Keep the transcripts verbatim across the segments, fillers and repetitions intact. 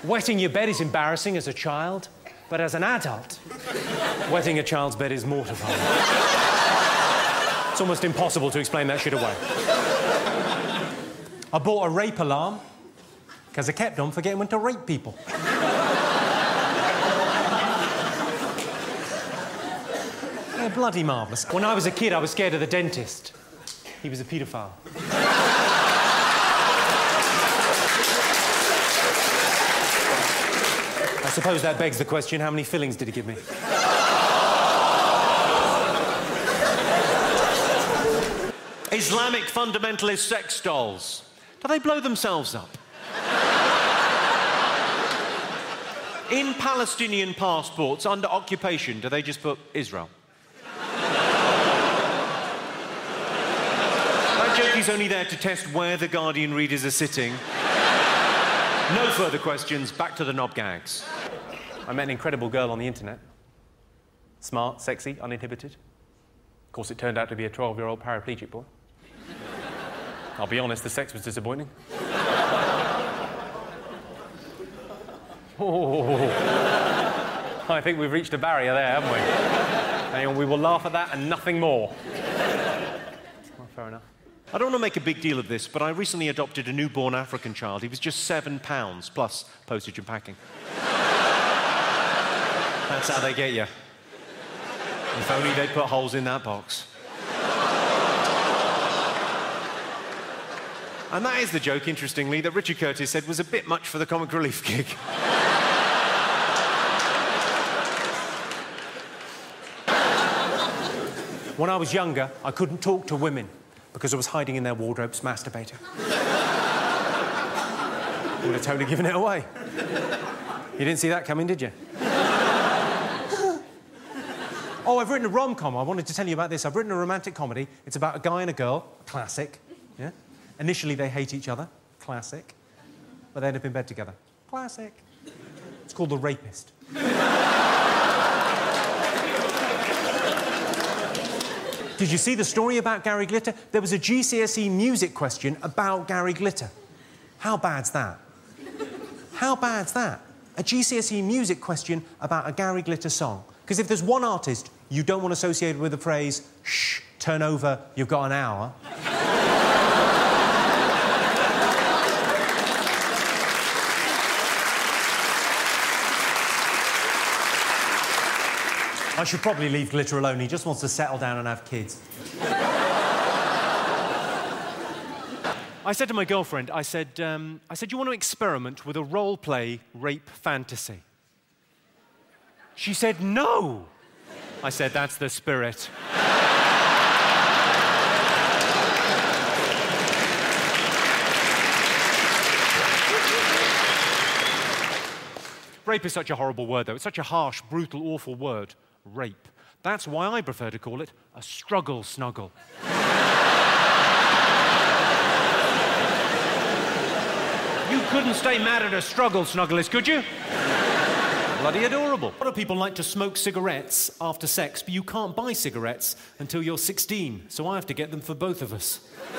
Wetting your bed is embarrassing as a child, but as an adult, wetting a child's bed is mortifying. It's almost impossible to explain that shit away. I bought a rape alarm because I kept on forgetting when to rape people. They're bloody marvellous. When I was a kid, I was scared of the dentist. He was a paedophile. I suppose that begs the question, how many fillings did he give me? Islamic fundamentalist sex dolls. Do they blow themselves up? In Palestinian passports under occupation, do they just put Israel? That joke is only there to test where the Guardian readers are sitting. No further questions, back to the knob gags. I met an incredible girl on the internet. Smart, sexy, uninhibited. Of course, it turned out to be a twelve-year-old paraplegic boy. I'll be honest, the sex was disappointing. Oh, I think we've reached a barrier there, haven't we? Hang on, we will laugh at that and nothing more. Well, fair enough. I don't want to make a big deal of this, but I recently adopted a newborn African child. He was just seven pounds, plus postage and packing. That's how they get you. If only they'd put holes in that box. And that is the joke, interestingly, that Richard Curtis said was a bit much for the comic relief gig. When I was younger, I couldn't talk to women because I was hiding in their wardrobes masturbating. Would have totally given it away. You didn't see that coming, did you? Oh, I've written a rom-com. I wanted to tell you about this. I've written a romantic comedy. It's about a guy and a girl. Classic. Yeah? Initially, they hate each other. Classic. But they end up in bed together. Classic. It's called The Rapist. Did you see the story about Gary Glitter? There was a G C S E music question about Gary Glitter. How bad's that? How bad's that? A G C S E music question about a Gary Glitter song. Because if there's one artist you don't want associated with the phrase, shh, turn over, you've got an hour... I should probably leave Glitter alone. He just wants to settle down and have kids. I said to my girlfriend, I said, um, I said, you want to experiment with a role-play rape fantasy? She said, no! I said, that's the spirit. Rape is such a horrible word, though. It's such a harsh, brutal, awful word. Rape. That's why I prefer to call it a struggle snuggle. You couldn't stay mad at a struggle snugglist, could you? Bloody adorable. A lot of people like to smoke cigarettes after sex, but you can't buy cigarettes until you're sixteen, so I have to get them for both of us.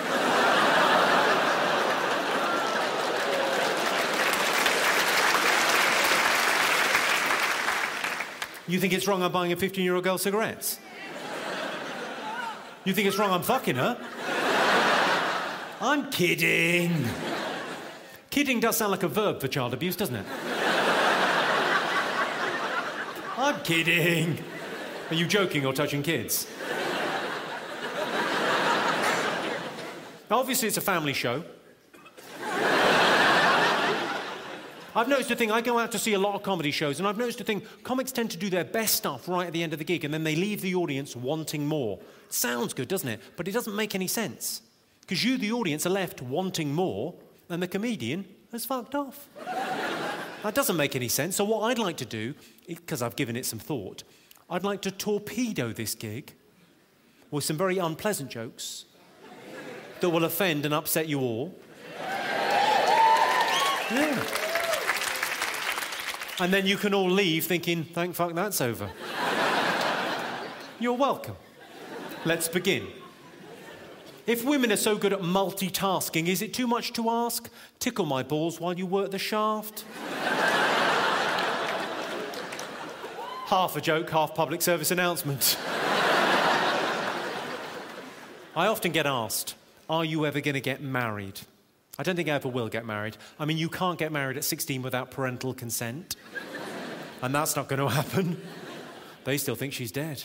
You think it's wrong I'm buying a fifteen-year-old girl cigarettes? You think it's wrong I'm fucking her? I'm kidding. Kidding does sound like a verb for child abuse, doesn't it? I'm kidding. Are you joking or touching kids? Obviously, it's a family show. I've noticed a thing, I go out to see a lot of comedy shows, and I've noticed a thing, comics tend to do their best stuff right at the end of the gig, and then they leave the audience wanting more. It sounds good, doesn't it? But it doesn't make any sense. Because you, the audience, are left wanting more, and the comedian has fucked off. That doesn't make any sense, so what I'd like to do, because I've given it some thought, I'd like to torpedo this gig with some very unpleasant jokes that will offend and upset you all. Yeah. And then you can all leave thinking, thank fuck that's over. You're welcome. Let's begin. If women are so good at multitasking, is it too much to ask? Tickle my balls while you work the shaft. Half a joke, half public service announcement. I often get asked, are you ever going to get married? I don't think I ever will get married. I mean, you can't get married at sixteen without parental consent. And that's not going to happen. They still think she's dead.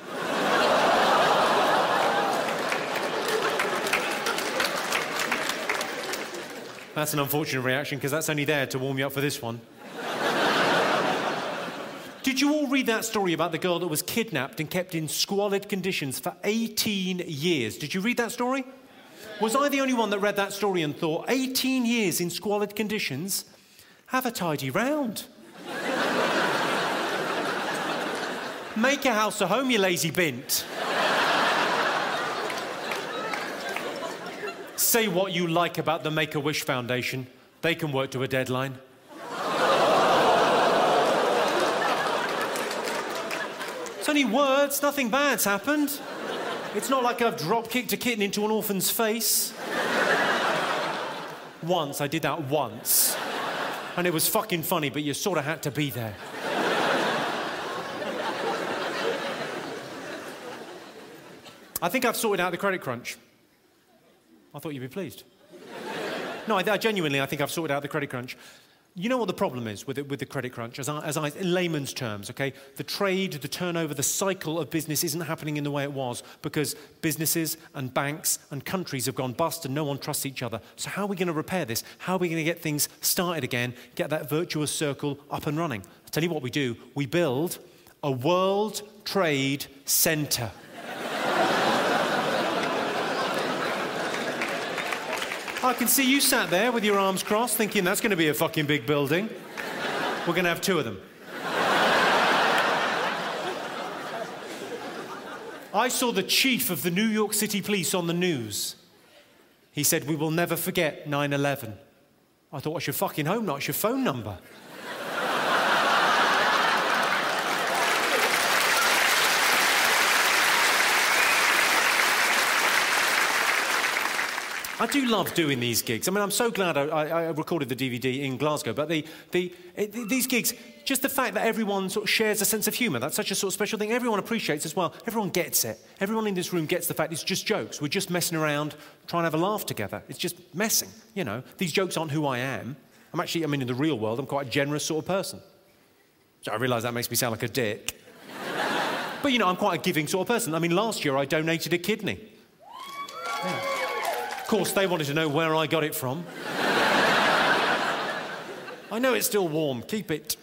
That's an unfortunate reaction, because that's only there to warm you up for this one. Did you all read that story about the girl that was kidnapped and kept in squalid conditions for eighteen years? Did you read that story? Was I the only one that read that story and thought, eighteen years in squalid conditions? Have a tidy round. Make a house a home, you lazy bint. Say what you like about the Make-A-Wish Foundation. They can work to a deadline. It's only words, nothing bad's happened. It's not like I've drop-kicked a kitten into an orphan's face. Once, I did that once. And it was fucking funny, but you sort of had to be there. I think I've sorted out the credit crunch. I thought you'd be pleased. No, I, I genuinely, I think I've sorted out the credit crunch. You know what the problem is with, it, with the credit crunch? As I, as I, in layman's terms, OK? The trade, the turnover, the cycle of business isn't happening in the way it was because businesses and banks and countries have gone bust and no one trusts each other. So how are we going to repair this? How are we going to get things started again, get that virtuous circle up and running? I'll tell you what we do. We build a World Trade Center. I can see you sat there with your arms crossed thinking that's going to be a fucking big building. We're going to have two of them. I saw the chief of the New York City Police on the news. He said, we will never forget nine eleven. I thought, what's your fucking home, not your phone number? I do love doing these gigs. I mean, I'm so glad I, I, I recorded the D V D in Glasgow, but the, the, it, these gigs, just the fact that everyone sort of shares a sense of humour, that's such a sort of special thing. Everyone appreciates as well. Everyone gets it. Everyone in this room gets the fact it's just jokes. We're just messing around, trying to have a laugh together. It's just messing, you know. These jokes aren't who I am. I'm actually, I mean, in the real world, I'm quite a generous sort of person. So I realise that makes me sound like a dick. But, you know, I'm quite a giving sort of person. I mean, last year I donated a kidney. Yeah. Of course, they wanted to know where I got it from. I know it's still warm. Keep it.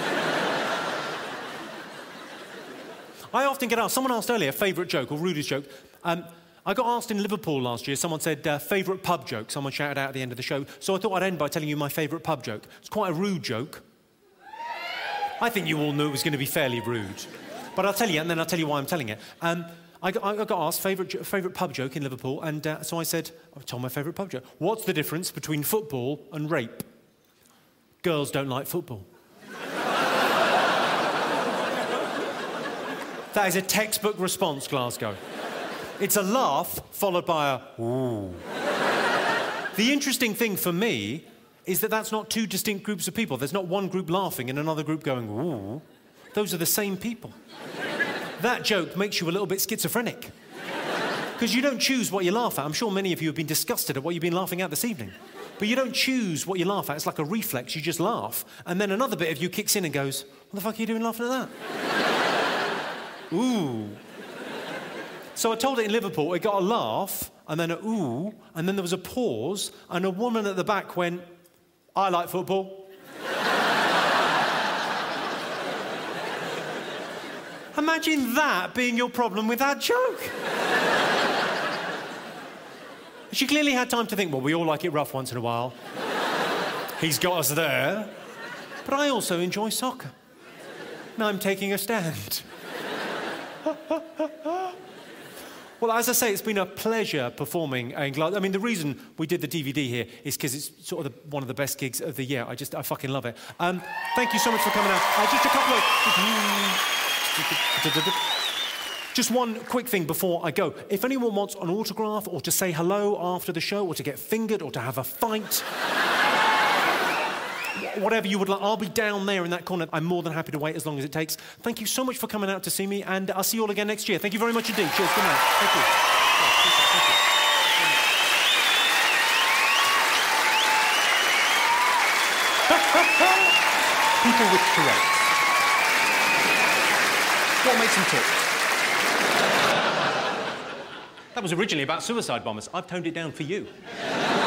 I often get asked, someone asked earlier, favourite joke or rudest joke. Um, I got asked in Liverpool last year, someone said, uh, favourite pub joke. Someone shouted out at the end of the show. So I thought I'd end by telling you my favourite pub joke. It's quite a rude joke. I think you all knew it was going to be fairly rude. But I'll tell you, and then I'll tell you why I'm telling it. Um, I got, I got asked favourite favourite pub joke in Liverpool, and uh, so I said, I told my favourite pub joke. What's the difference between football and rape? Girls don't like football. That is a textbook response, Glasgow. It's a laugh followed by a ooh. The interesting thing for me is that that's not two distinct groups of people. There's not one group laughing and another group going ooh. Those are the same people. That joke makes you a little bit schizophrenic. Because you don't choose what you laugh at. I'm sure many of you have been disgusted at what you've been laughing at this evening. But you don't choose what you laugh at. It's like a reflex. You just laugh. And then another bit of you kicks in and goes, what the fuck are you doing laughing at that? Ooh. So I told it in Liverpool. It got a laugh, and then a ooh, and then there was a pause, and a woman at the back went, I like football. Imagine that being your problem with that joke. She clearly had time to think, well, we all like it rough once in a while. He's got us there. But I also enjoy soccer. Now I'm taking a stand. Well, as I say, it's been a pleasure performing in Glasgow. I mean, the reason we did the D V D here is because it's sort of the, one of the best gigs of the year. I just, I fucking love it. Um, thank you so much for coming out. Uh, just a couple of... Just one quick thing before I go. If anyone wants an autograph or to say hello after the show or to get fingered or to have a fight whatever you would like. I'll be down there in that corner. I'm more than happy to wait as long as it takes. Thank you so much for coming out to see me, and I'll see you all again next year. Thank you very much indeed. Cheers. Good night. Thank you. Thank you. People with Tourette's. What makes them tick? That was originally about suicide bombers. I've toned it down for you.